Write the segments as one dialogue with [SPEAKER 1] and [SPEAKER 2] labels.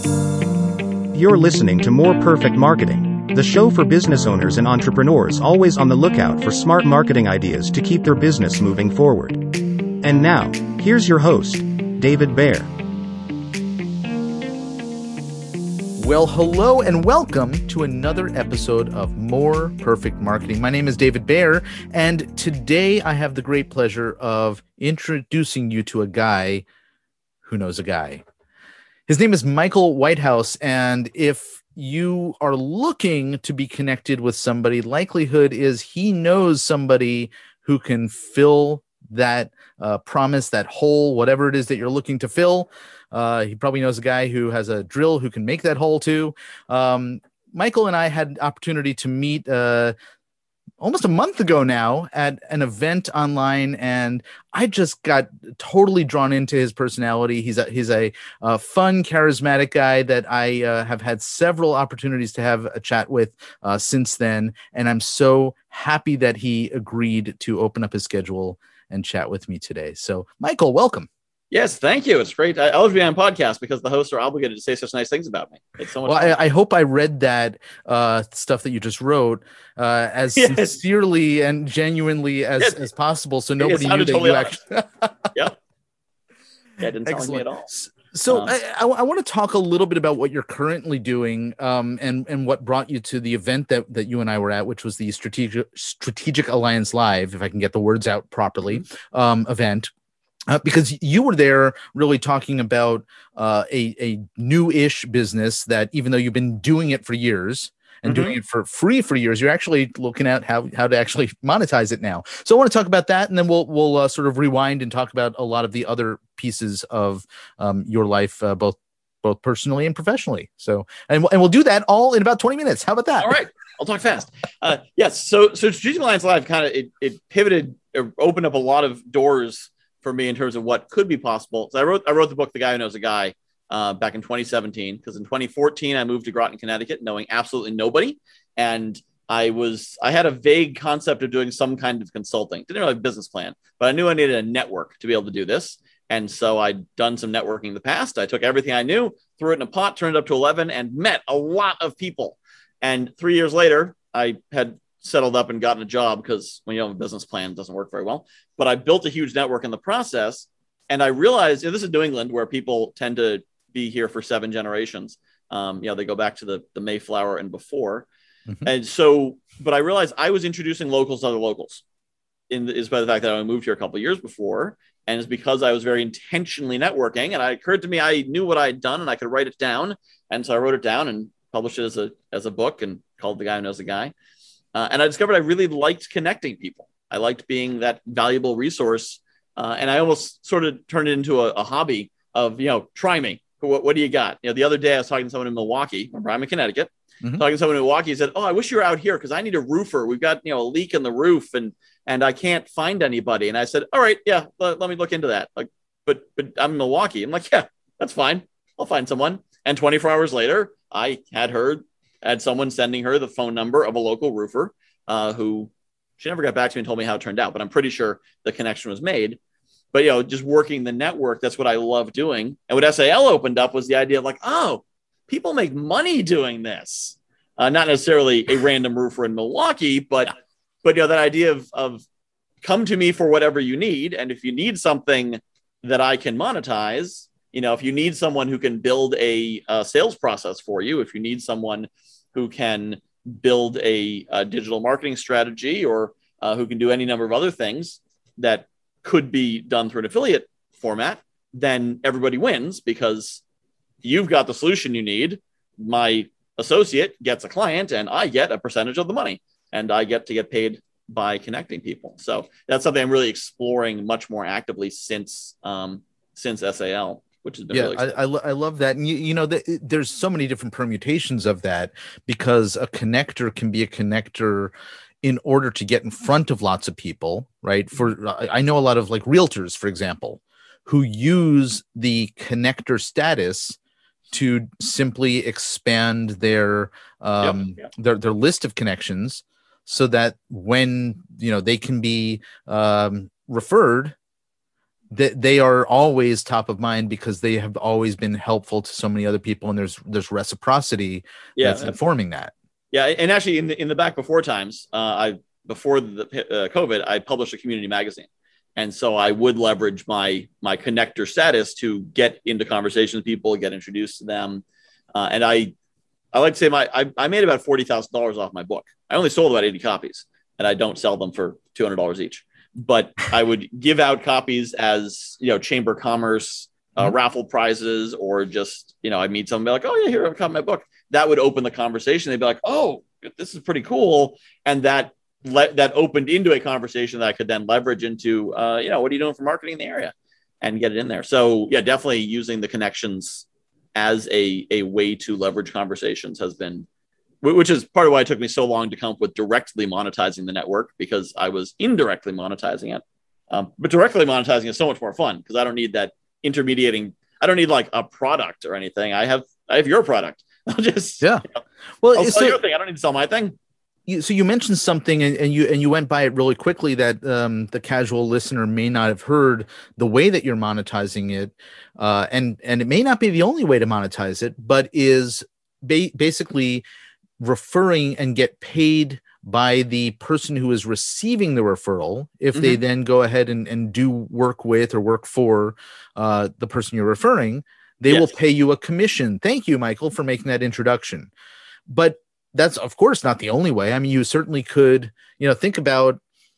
[SPEAKER 1] You're listening to More Perfect Marketing, the show for business owners and entrepreneurs always on the lookout for smart marketing ideas to keep their business moving forward. And now, here's your host, David Baer.
[SPEAKER 2] Well, hello and welcome to another episode of More Perfect Marketing. My name is David Baer, and today I have the great pleasure of introducing you to a guy who knows a guy. His name is Michael Whitehouse, and if you are looking to be connected with somebody, likelihood is he knows somebody who can fill that promise, that hole, whatever it is that you're looking to fill. He probably knows a guy who has a drill who can make that hole too. Michael and I had opportunity to meet almost a month ago now at an event online, and I just got totally drawn into his personality. He's a fun, charismatic guy that I have had several opportunities to have a chat with since then, and I'm so happy that he agreed to open up his schedule and chat with me today. So, Michael, welcome.
[SPEAKER 3] Yes, thank you. It's great. I always be on podcasts because the hosts are obligated to say such nice things about me. It's so much fun.
[SPEAKER 2] I hope I read that stuff that you just wrote as sincerely and genuinely as possible, so nobody knew that
[SPEAKER 3] totally
[SPEAKER 2] you actually.
[SPEAKER 3] Yep. Yeah, didn't tell me at all.
[SPEAKER 2] So I want to talk a little bit about what you're currently doing and what brought you to the event that you and I were at, which was the Strategic Alliance Live, if I can get the words out properly, event. Because you were there really talking about a new-ish business that, even though you've been doing it for years and doing it for free for years, you're actually looking at how to actually monetize it now. So I want to talk about that, and then we'll sort of rewind and talk about a lot of the other pieces of your life, both personally and professionally. So and we'll do that all in about 20 minutes. How about that?
[SPEAKER 3] All right, I'll talk fast. Yes. So Strategic Alliance Live kind of it pivoted, or opened up a lot of doors for me in terms of what could be possible. So I wrote the book, The Guy Who Knows a Guy, back in 2017, because in 2014, I moved to Groton, Connecticut, knowing absolutely nobody. And I had a vague concept of doing some kind of consulting. Didn't really have a business plan, but I knew I needed a network to be able to do this. And so I'd done some networking in the past. I took everything I knew, threw it in a pot, turned it up to 11, and met a lot of people. And 3 years later, I had settled up and gotten a job, because when you don't have a business plan, it doesn't work very well. But I built a huge network in the process. And I realized, this is New England, where people tend to be here for 7 generations. They go back to the Mayflower and before. And so, but I realized I was introducing locals to other locals, is by the fact that I moved here a couple of years before. And it's because I was very intentionally networking. And it occurred to me, I knew what I had done and I could write it down. And so I wrote it down and published it as a book and called The Guy Who Knows a Guy. And I discovered I really liked connecting people. I liked being that valuable resource. And I almost sort of turned it into a hobby of, try me. What do you got? The other day I was talking to someone in Milwaukee. Remember, I'm in Connecticut. Talking to someone in Milwaukee, he said, "Oh, I wish you were out here because I need a roofer. We've got, a leak in the roof and I can't find anybody." And I said, "All right, yeah, let me look into that." Like, but I'm in Milwaukee. I'm like, "Yeah, that's fine. I'll find someone." And 24 hours later, I had someone sending her the phone number of a local roofer who she never got back to me and told me how it turned out, but I'm pretty sure the connection was made. But, just working the network, that's what I love doing. And what SAL opened up was the idea of like, oh, people make money doing this. Not necessarily a random roofer in Milwaukee, but that idea of come to me for whatever you need. And if you need something that I can monetize, if you need someone who can build a sales process for you, if you need someone who can build a digital marketing strategy, or who can do any number of other things that could be done through an affiliate format, then everybody wins, because you've got the solution you need. My associate gets a client and I get a percentage of the money, and I get to get paid by connecting people. So that's something I'm really exploring much more actively since SAL. Which has been really exciting.
[SPEAKER 2] I love that. And there's so many different permutations of that, because a connector can be a connector in order to get in front of lots of people, right? I know a lot of like realtors, for example, who use the connector status to simply expand their list of connections, so that when they can be referred, they are always top of mind because they have always been helpful to so many other people, and there's reciprocity that's informing that.
[SPEAKER 3] Yeah, and actually, in the back before times, before the COVID, I published a community magazine, and so I would leverage my connector status to get into conversations with people, get introduced to them, and I like to say I made about $40,000 off my book. I only sold about 80 copies, and I don't sell them for $200 each. But I would give out copies as, chamber of commerce, raffle prizes, or just, I meet someone and be like, oh yeah, here, I've got my book. That would open the conversation. They'd be like, oh, this is pretty cool. And that opened into a conversation that I could then leverage into, what are you doing for marketing in the area, and get it in there. So yeah, definitely using the connections as a way to leverage conversations has been, which is part of why it took me so long to come up with directly monetizing the network, because I was indirectly monetizing it. But directly monetizing is so much more fun because I don't need that intermediating. I don't need like a product or anything. I have your product. I'll just,
[SPEAKER 2] well,
[SPEAKER 3] I'll sell your thing. I don't need to sell my thing.
[SPEAKER 2] So you mentioned something and you went by it really quickly that the casual listener may not have heard the way that you're monetizing it. And it may not be the only way to monetize it, but is basically referring and get paid by the person who is receiving the referral. If they then go ahead and do work with or work for the person you're referring, they will pay you a commission. Thank you, Michael, for making that introduction. But that's, of course, not the only way. I mean, you certainly could, think about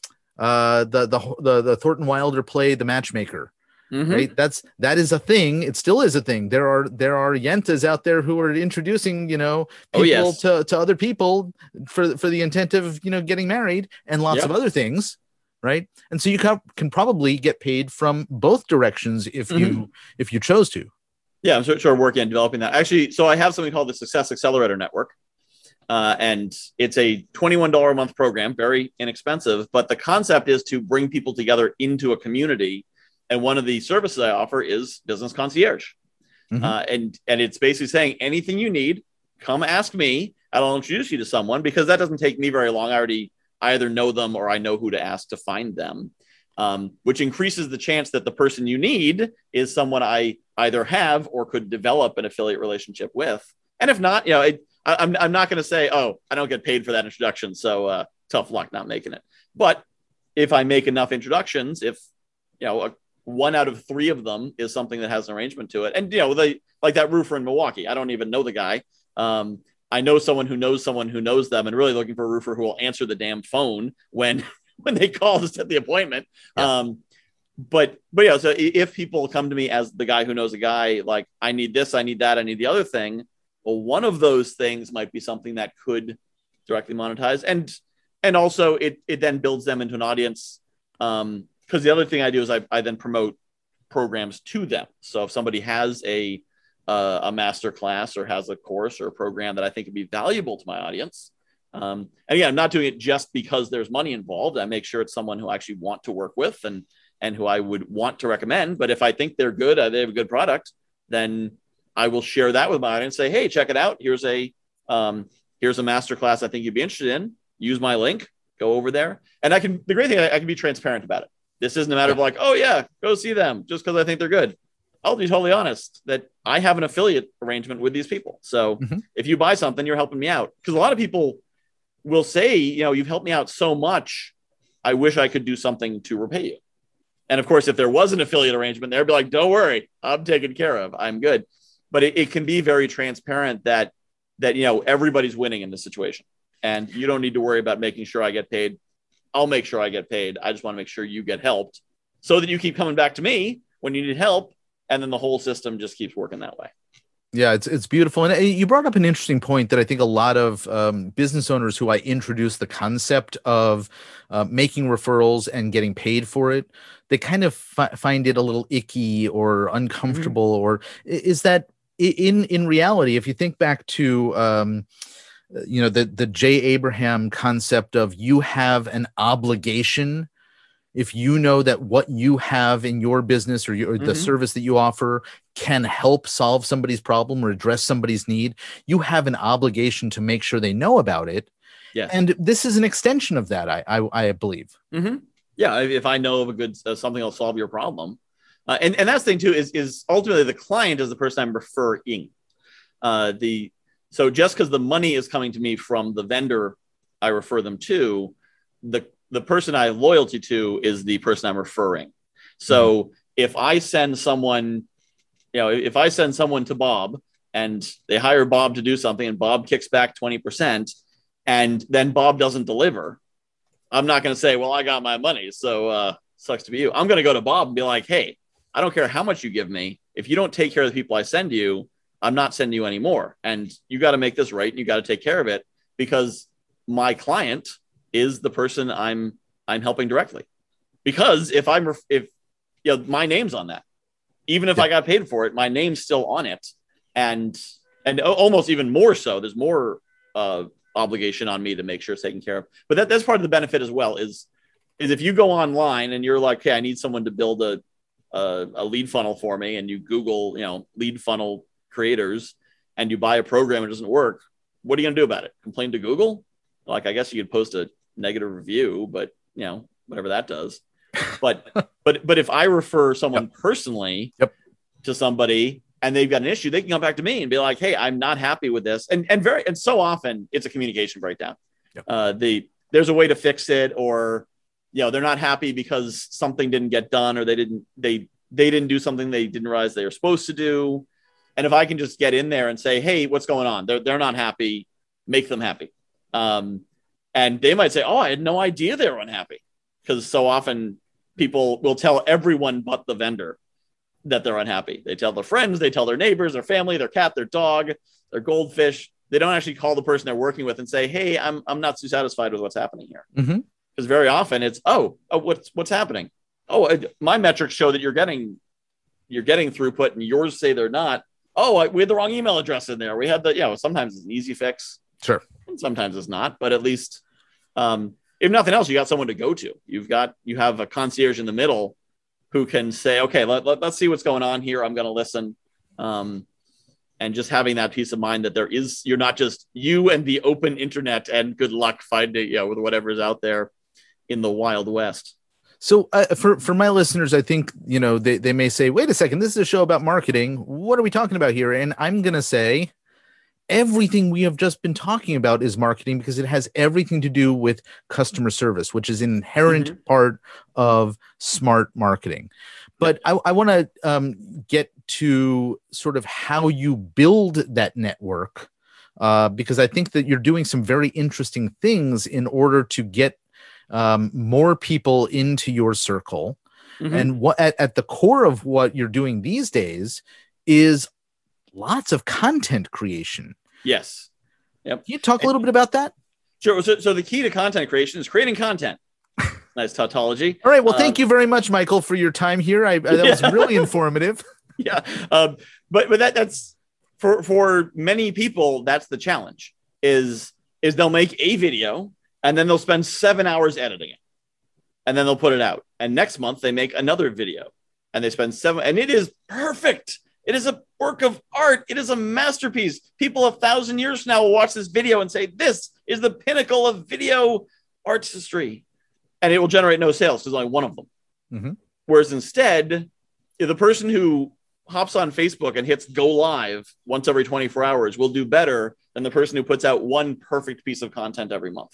[SPEAKER 2] the Thornton Wilder play, The Matchmaker. Right. That is a thing. It still is a thing. There are yentas out there who are introducing, people to other people for the intent of, getting married and lots of other things. Right. And so you can probably get paid from both directions if you chose to. Yeah, I'm
[SPEAKER 3] sure working on developing that. Actually, so I have something called the Success Accelerator Network. And it's a $21 a month program, very inexpensive. But the concept is to bring people together into a community. And one of the services I offer is Business Concierge. And it's basically saying anything you need, come ask me. I'll introduce you to someone, because that doesn't take me very long. I either know them or I know who to ask to find them, which increases the chance that the person you need is someone I either have or could develop an affiliate relationship with. And if not, I'm not going to say, oh, I don't get paid for that introduction, so tough luck not making it. But if I make enough introductions, if 1 out of 3 of them is something that has an arrangement to it. And, like that roofer in Milwaukee, I don't even know the guy. I know someone who knows them, and really looking for a roofer who will answer the damn phone when they call to set the appointment. Yeah. But yeah, so if people come to me as the guy who knows a guy, like, I need this, I need that, I need the other thing. Well, one of those things might be something that could directly monetize. And also it then builds them into an audience. Because the other thing I do is I then promote programs to them. So if somebody has a master class or has a course or a program that I think would be valuable to my audience, and again, I'm not doing it just because there's money involved. I make sure it's someone who I actually want to work with and who I would want to recommend. But if I think they're good, they have a good product, then I will share that with my audience. Say, hey, check it out. Here's a master class I think you'd be interested in. Use my link. Go over there. And the great thing, I can be transparent about it. This isn't a matter of like, oh yeah, go see them just because I think they're good. I'll be totally honest that I have an affiliate arrangement with these people. So if you buy something, you're helping me out. Because a lot of people will say, you've helped me out so much, I wish I could do something to repay you. And of course, if there was an affiliate arrangement, they'd be like, don't worry, I'm taken care of. I'm good. But it can be very transparent that everybody's winning in this situation. And you don't need to worry about making sure I get paid. I'll make sure I get paid. I just want to make sure you get helped so that you keep coming back to me when you need help. And then the whole system just keeps working that way.
[SPEAKER 2] Yeah, it's beautiful. And you brought up an interesting point that I think a lot of business owners who I introduce the concept of making referrals and getting paid for it, they kind of find it a little icky or uncomfortable. Or is that in reality, if you think back to the Jay Abraham concept of you have an obligation. If you know that what you have in your business or the service that you offer can help solve somebody's problem or address somebody's need, you have an obligation to make sure they know about it.
[SPEAKER 3] Yes.
[SPEAKER 2] And this is an extension of that, I believe.
[SPEAKER 3] Yeah. If I know of a good something that'll solve your problem, And that's the thing too, is ultimately the client is the person I'm referring. So just because the money is coming to me from the vendor I refer them to, the person I have loyalty to is the person I'm referring. So if I send someone, if I send someone to Bob and they hire Bob to do something and Bob kicks back 20% and then Bob doesn't deliver, I'm not going to say, well, I got my money, so sucks to be you. I'm going to go to Bob and be like, hey, I don't care how much you give me. If you don't take care of the people I send you, I'm not sending you anymore. And you got to make this right and you got to take care of it, because my client is the person I'm helping directly. Because if my name's on that, even if I got paid for it, my name's still on it. And almost even more so, there's more obligation on me to make sure it's taken care of. But that's part of the benefit as well, is if you go online and you're like, hey, I need someone to build a lead funnel for me, and you Google, lead funnel creators, and you buy a program and it doesn't work, what are you going to do about it? Complain to Google? Like, I guess you could post a negative review, but whatever that does. But if I refer someone personally to somebody and they've got an issue, they can come back to me and be like, hey, I'm not happy with this. And so often it's a communication breakdown. There's a way to fix it, or they're not happy because something didn't get done, or they didn't do something they didn't realize they were supposed to do. And if I can just get in there and say, hey, what's going on? They're not happy, make them happy. And they might say, oh, I had no idea they were unhappy. Because so often people will tell everyone but the vendor that they're unhappy. They tell their friends, they tell their neighbors, their family, their cat, their dog, their goldfish. They don't actually call the person they're working with and say, hey, I'm not too satisfied with what's happening here. Because very often it's, what's happening? My metrics show that you're getting throughput, and yours say they're not. We had the wrong email address in there. We had sometimes it's an easy fix.
[SPEAKER 2] Sure.
[SPEAKER 3] And sometimes it's not, but at least, if nothing else, you got someone to go to. You have a concierge in the middle who can say, okay, let's see what's going on here. I'm going to listen. And just having that peace of mind that you're not just you and the open internet and good luck finding, with whatever's out there in the Wild West.
[SPEAKER 2] So for my listeners, I think, they may say, wait a second, this is a show about marketing. What are we talking about here? And I'm going to say, everything we have just been talking about is marketing, because it has everything to do with customer service, which is an inherent part of smart marketing. But I want to get to sort of how you build that network, because I think that you're doing some very interesting things in order to get more people into your circle. And what at the core of what you're doing these days is lots of content creation. Yes. Yep. Can you talk a little bit about that?
[SPEAKER 3] Sure. So the key to content creation is creating content. Nice tautology.
[SPEAKER 2] All right. Well, thank you very much, Michael, for your time here. That was really informative.
[SPEAKER 3] Yeah. But that's for many people, that's the challenge is they'll make a video and then they'll spend 7 hours editing it, and then they'll put it out. And next month they make another video and they spend 7, and it is perfect. It is a work of art. It is a masterpiece. People 1,000 years from now will watch this video and say, this is the pinnacle of video artistry. And it will generate no sales because only one of them. Whereas instead, the person who hops on Facebook and hits go live once every 24 hours will do better than the person who puts out one perfect piece of content every month.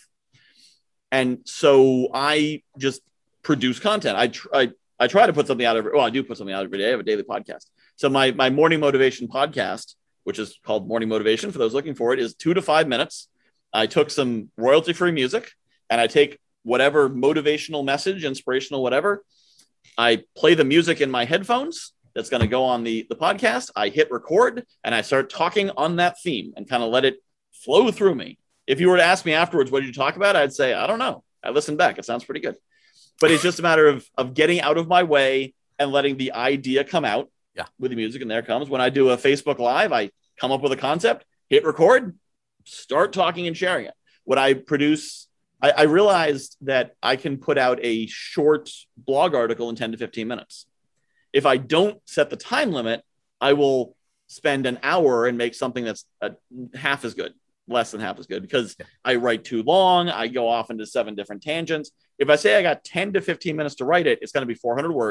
[SPEAKER 3] And so I just produce content. I try to put something out I do put something out every day. I have a daily podcast. So my morning motivation podcast, which is called Morning Motivation for those looking for it, is 2 to 5 minutes. I took some royalty-free music and I take whatever motivational message, inspirational, whatever. I play the music in my headphones. That's going to go on the podcast. I hit record and I start talking on that theme and kind of let it flow through me. If you were to ask me afterwards, what did you talk about? I'd say, I don't know. I listened back. It sounds pretty good. But it's just a matter of getting out of my way and letting the idea come out with the music. And there it comes. When I do a Facebook Live, I come up with a concept, hit record, start talking and sharing it. What I produce, I realized that I can put out a short blog article in 10 to 15 minutes. If I don't set the time limit, I will spend an hour and make something that's half as good, less than half as good, because I write too long. I go off into 7 different tangents. If I say I got 10 to 15 minutes to write it, it's going to be 400 words.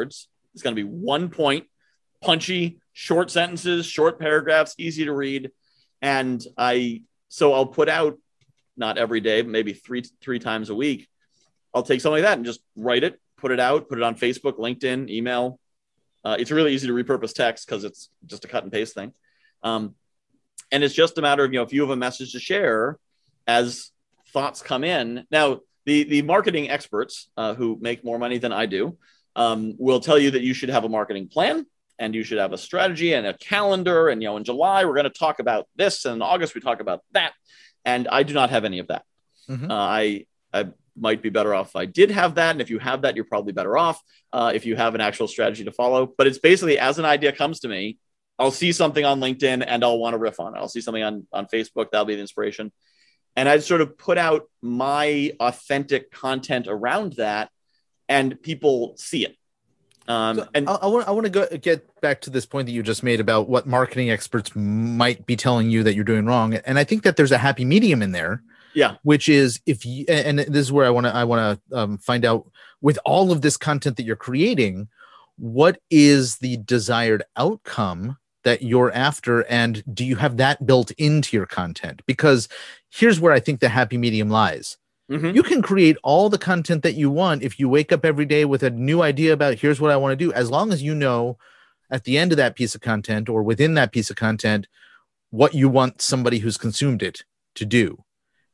[SPEAKER 3] It's going to be one point, punchy, short sentences, short paragraphs, easy to read. And I'll put out, not every day, but maybe three times a week. I'll take something like that and just write it, put it out, put it on Facebook, LinkedIn, email. It's really easy to repurpose text because it's just a cut and paste thing. And it's just a matter of, if you have a message to share as thoughts come in. Now, the marketing experts who make more money than I do will tell you that you should have a marketing plan and you should have a strategy and a calendar. And, in July, we're going to talk about this. And in August, we talk about that. And I do not have any of that. Mm-hmm. I might be better off if I did have that. And if you have that, you're probably better off if you have an actual strategy to follow. But it's basically, as an idea comes to me, I'll see something on LinkedIn and I'll want to riff on it. I'll see something on Facebook. That'll be the inspiration. And I sort of put out my authentic content around that and people see it.
[SPEAKER 2] And I want to get back to this point that you just made about what marketing experts might be telling you that you're doing wrong. And I think that there's a happy medium in there.
[SPEAKER 3] Yeah.
[SPEAKER 2] Which is and this is where I want to find out, with all of this content that you're creating, what is the desired outcome that you're after, and do you have that built into your content? Because here's where I think the happy medium lies. Mm-hmm. You can create all the content that you want if you wake up every day with a new idea about here's what I want to do, as long as you know at the end of that piece of content or within that piece of content what you want somebody who's consumed it to do.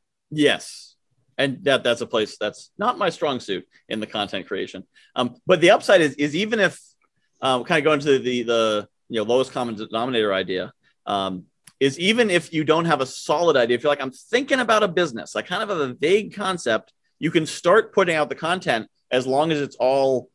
[SPEAKER 3] Yes. And that's a place that's not my strong suit in the content creation. But the upside is even if kind of going to the lowest common denominator idea, is even if you don't have a solid idea, if you're like, I'm thinking about a business, I kind of have a vague concept, you can start putting out the content as long as it's all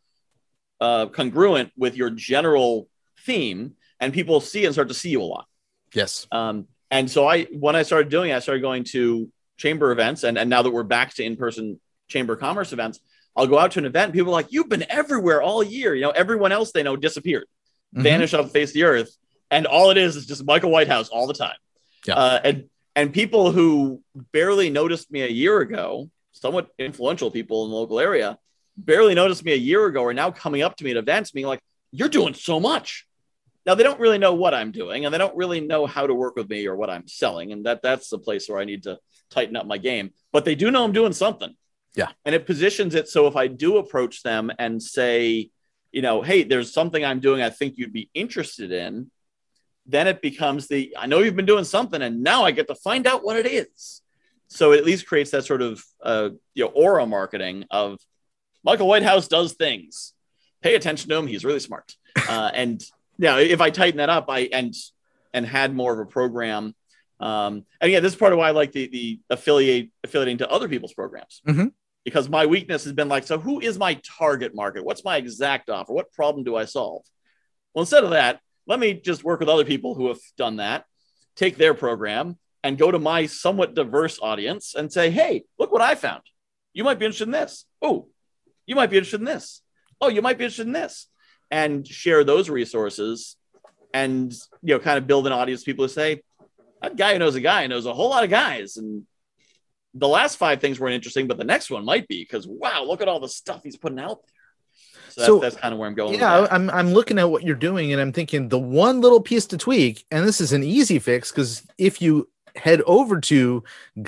[SPEAKER 3] congruent with your general theme, and people see and start to see you a lot.
[SPEAKER 2] Yes.
[SPEAKER 3] And so when I started doing it, I started going to chamber events. And now that we're back to in-person chamber commerce events, I'll go out to an event and people are like, you've been everywhere all year. Everyone else they know disappeared, vanished off the face of the earth. And all it is just Michael Whitehouse all the time. Yeah. And people who barely noticed me a year ago, somewhat influential people in the local area, barely noticed me a year ago, are now coming up to me at events being like, you're doing so much. Now, they don't really know what I'm doing, and they don't really know how to work with me or what I'm selling. And that's the place where I need to tighten up my game. But they do know I'm doing something.
[SPEAKER 2] Yeah.
[SPEAKER 3] And it positions it so if I do approach them and say, hey, there's something I'm doing I think you'd be interested in, then it becomes I know you've been doing something, and now I get to find out what it is. So it at least creates that sort of aura marketing of Michael Whitehouse does things. Pay attention to him. He's really smart. And if I tighten that up, and had more of a program, and this is part of why I like the affiliating to other people's programs, because my weakness has been like, so who is my target market? What's my exact offer? What problem do I solve? Well, instead of that, let me just work with other people who have done that, take their program, and go to my somewhat diverse audience and say, hey, look what I found. You might be interested in this. Oh, you might be interested in this. Oh, you might be interested in this. And share those resources and, kind of build an audience of people who say, that guy who knows a guy knows a whole lot of guys. And the last 5 things weren't interesting, but the next one might be, because, wow, look at all the stuff he's putting out there. So that's kind of where I'm going.
[SPEAKER 2] Yeah, I'm looking at what you're doing, and I'm thinking the one little piece to tweak, and this is an easy fix, because if you head over to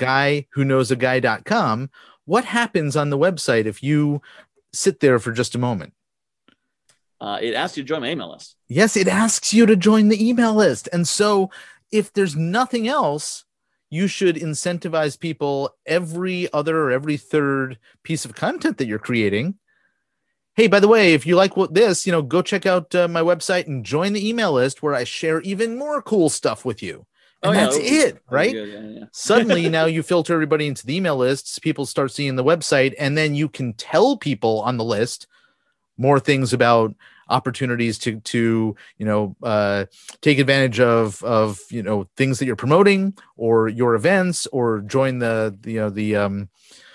[SPEAKER 2] guywhoknowsaguy.com, what happens on the website if you sit there for just a moment?
[SPEAKER 3] It asks you to join my email list.
[SPEAKER 2] Yes, it asks you to join the email list. And so if there's nothing else, you should incentivize people every other or every third piece of content that you're creating. Hey, by the way, if you like this, go check out my website and join the email list where I share even more cool stuff with you. And that's it, right?
[SPEAKER 3] Yeah.
[SPEAKER 2] Suddenly, now you filter everybody into the email lists. People start seeing the website, and then you can tell people on the list more things about opportunities to take advantage of things that you're promoting or your events, or join the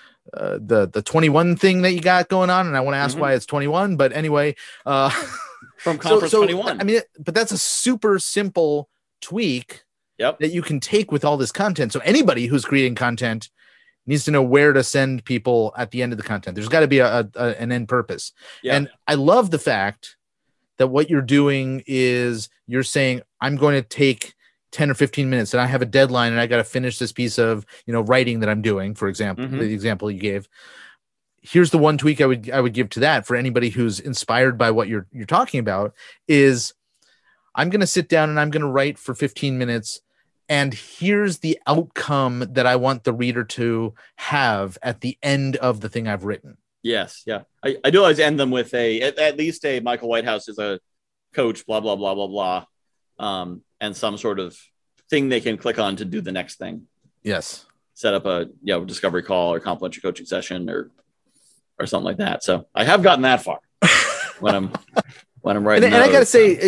[SPEAKER 2] 21 thing that you got going on. And I want to ask why it's 21, but anyway,
[SPEAKER 3] from Conference 21.
[SPEAKER 2] I mean, but that's a super simple tweak that you can take with all this content. So anybody who's creating content needs to know where to send people at the end of the content. There's got to be an end purpose. Yeah. And I love the fact that what you're doing is you're saying, I'm going to take 10 or 15 minutes and I have a deadline and I got to finish this piece of, writing that I'm doing, for example, the example you gave. Here's the one tweak I would give to that for anybody who's inspired by what you're talking about is I'm going to sit down and I'm going to write for 15 minutes. And here's the outcome that I want the reader to have at the end of the thing I've written.
[SPEAKER 3] Yes. Yeah. I do always end them with at least a Michael Whitehouse is a coach, blah, blah, blah, blah, blah. And some sort of thing they can click on to do the next thing.
[SPEAKER 2] Yes. Set
[SPEAKER 3] up a discovery call or complimentary coaching session or something like that. So I have gotten that far when I'm writing.
[SPEAKER 2] And I got to say,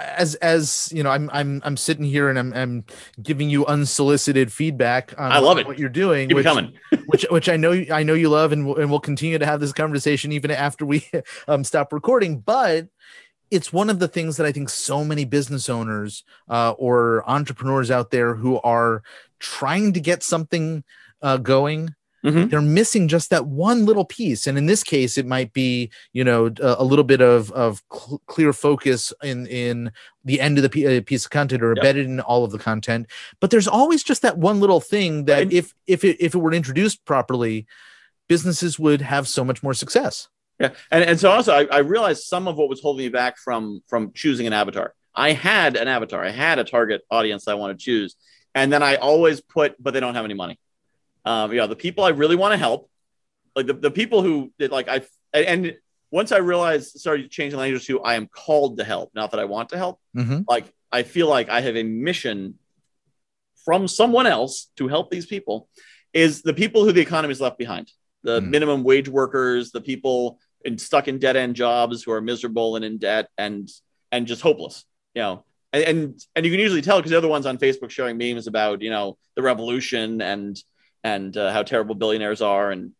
[SPEAKER 2] as I'm sitting here and I'm giving you unsolicited feedback on
[SPEAKER 3] I love it.
[SPEAKER 2] What you're doing,
[SPEAKER 3] Keep it coming.
[SPEAKER 2] which I know you love, and we'll continue to have this conversation even after we stop recording. But it's one of the things that I think so many business owners or entrepreneurs out there who are trying to get something going, they're missing just that one little piece. And in this case, it might be, a little bit of clear focus in the end of the piece of content or embedded in all of the content. But there's always just that one little thing that if it were introduced properly, businesses would have so much more success.
[SPEAKER 3] Yeah. And so also I realized some of what was holding me back from choosing an avatar. I had an avatar. I had a target audience I want to choose. And then I always put, but they don't have any money. The people I really want to help, like the people who did and once I realized, started changing language to I am called to help, not that I want to help. Like, I feel like I have a mission from someone else to help these people is the people who the economy's left behind, the minimum wage workers, the people stuck in dead end jobs who are miserable and in debt and just hopeless, and you can usually tell because they're the ones on Facebook showing memes about, the revolution and how terrible billionaires are. And,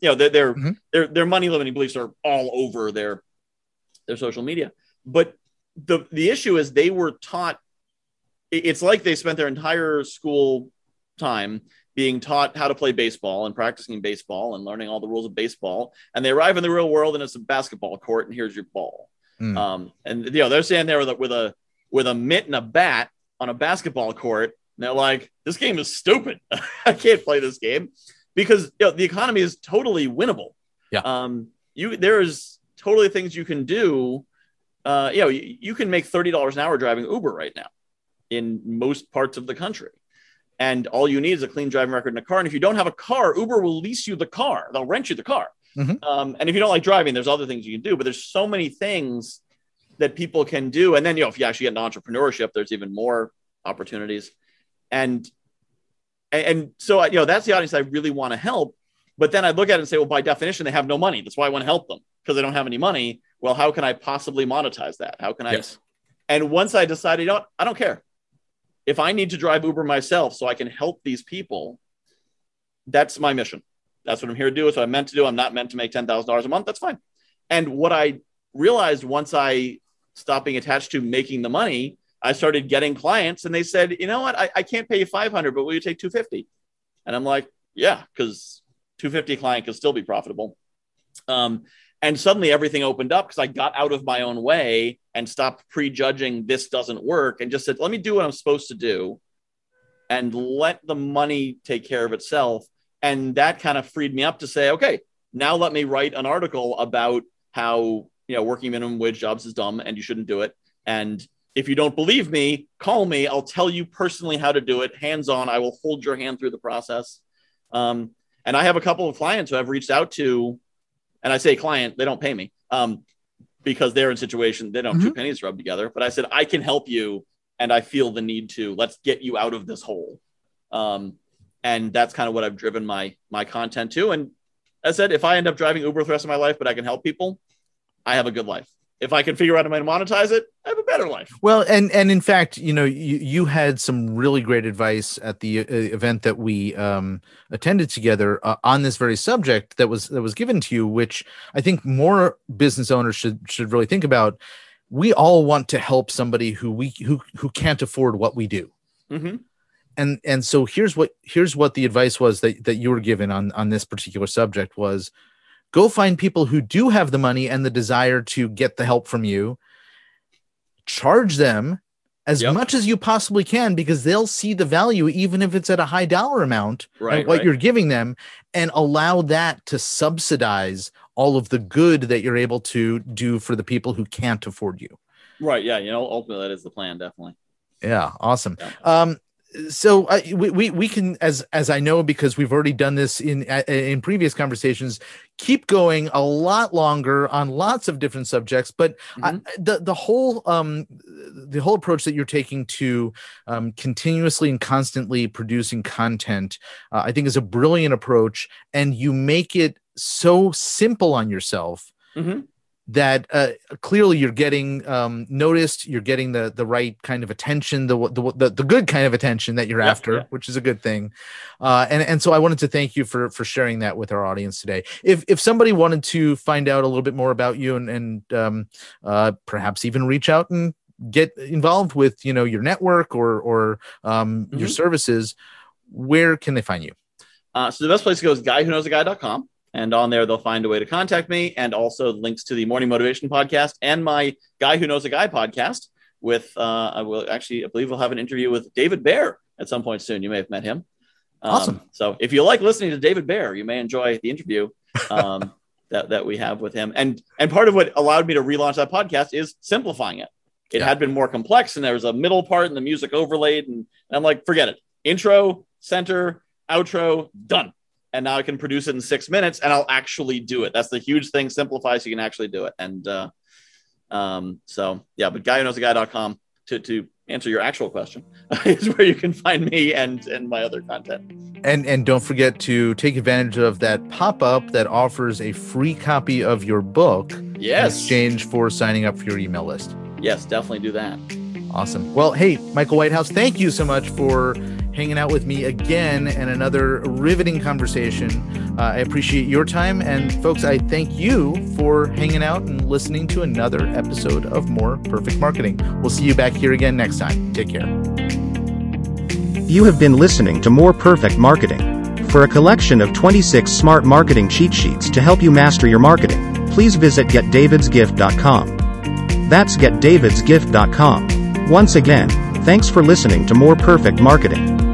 [SPEAKER 3] their money limiting beliefs are all over their social media. But the issue is they were taught, it's like they spent their entire school time being taught how to play baseball and practicing baseball and learning all the rules of baseball. And they arrive in the real world and it's a basketball court and here's your ball. And they're standing there with a mitt and a bat on a basketball court. And they're like, this game is stupid. I can't play this game because the economy is totally winnable.
[SPEAKER 2] Yeah.
[SPEAKER 3] There's totally things you can do. You can make $30 an hour driving Uber right now in most parts of the country. And all you need is a clean driving record in a car. And if you don't have a car, Uber will lease you the car. They'll rent you the car. And if you don't like driving, there's other things you can do. But there's so many things that people can do. And then, if you actually get into entrepreneurship, there's even more opportunities. And so, that's the audience I really want to help. But then I look at it and say, well, by definition, they have no money. That's why I want to help them because they don't have any money. Well, how can I possibly monetize that? How can I?
[SPEAKER 2] Yes.
[SPEAKER 3] And once I decided, I don't care. If I need to drive Uber myself so I can help these people, that's my mission. That's what I'm here to do. It's what I'm meant to do. I'm not meant to make $10,000 a month. That's fine. And what I realized once I stopped being attached to making the money, I started getting clients and they said, you know what? I can't pay you $500, but will you take $250? And I'm like, yeah, because $250 a client can still be profitable. And suddenly everything opened up because I got out of my own way and stopped prejudging this doesn't work and just said, let me do what I'm supposed to do and let the money take care of itself. And that kind of freed me up to say, okay, now let me write an article about how, working minimum wage jobs is dumb and you shouldn't do it. And if you don't believe me, call me. I'll tell you personally how to do it. Hands-on. I will hold your hand through the process. And I have a couple of clients who I've reached out to, and I say client, they don't pay me because they're in a situation, they don't have two pennies rubbed together. But I said, I can help you. And I feel the need to, let's get you out of this hole. And that's kind of what I've driven my content to. And as I said, if I end up driving Uber the rest of my life, but I can help people, I have a good life. If I can figure out a way to monetize it, I have a better life.
[SPEAKER 2] Well, and in fact, you had some really great advice at the event that we attended together on this very subject that was given to you, which I think more business owners should really think about. We all want to help somebody who can't afford what we do. And so here's what the advice was that you were given on this particular subject was, go find people who do have the money and the desire to get the help from you charge them as
[SPEAKER 3] Yep.
[SPEAKER 2] much as you possibly can, because they'll see the value, even if it's at a high dollar amount,
[SPEAKER 3] Right,
[SPEAKER 2] at what
[SPEAKER 3] right.
[SPEAKER 2] you're giving them, and allow that to subsidize all of the good that you're able to do for the people who can't afford you.
[SPEAKER 3] Right. Yeah. Ultimately that is the plan. Definitely.
[SPEAKER 2] Yeah. Awesome.
[SPEAKER 3] Yeah.
[SPEAKER 2] So we can, as I know, because we've already done this in previous conversations, keep going a lot longer on lots of different subjects. But the whole approach that you're taking to continuously and constantly producing content, I think, is a brilliant approach, and you make it so simple on yourself. That clearly you're getting noticed, you're getting the right kind of attention, the good kind of attention that you're after, which is a good thing. And so I wanted to thank you for sharing that with our audience today. If somebody wanted to find out a little bit more about you and perhaps even reach out and get involved with, your network or your services, where can they find you?
[SPEAKER 3] So the best place to go is guywhoknowsaguy.com. And on there, they'll find a way to contact me, and also links to the Morning Motivation podcast and my Guy Who Knows a Guy podcast with, I believe we'll have an interview with David Baer at some point soon. You may have met him.
[SPEAKER 2] Awesome.
[SPEAKER 3] So if you like listening to David Baer, you may enjoy the interview that we have with him. And part of what allowed me to relaunch that podcast is simplifying it. It had been more complex, and there was a middle part and the music overlaid. And I'm like, forget it. Intro, center, outro, done. And now I can produce it in 6 minutes, and I'll actually do it. That's the huge thing. Simplify so you can actually do it. And but guywhoknowsaguy.com to answer your actual question is where you can find me and my other content.
[SPEAKER 2] And don't forget to take advantage of that pop-up that offers a free copy of your book in exchange for signing up for your email list.
[SPEAKER 3] Yes, definitely do that.
[SPEAKER 2] Awesome. Well, hey, Michael Whitehouse, thank you so much for hanging out with me again and another riveting conversation. I appreciate your time. And folks, I thank you for hanging out and listening to another episode of More Perfect Marketing. We'll see you back here again next time. Take care.
[SPEAKER 1] You have been listening to More Perfect Marketing. For a collection of 26 smart marketing cheat sheets to help you master your marketing, please visit getdavidsgift.com. That's getdavidsgift.com. Once again, thanks for listening to More Perfect Marketing.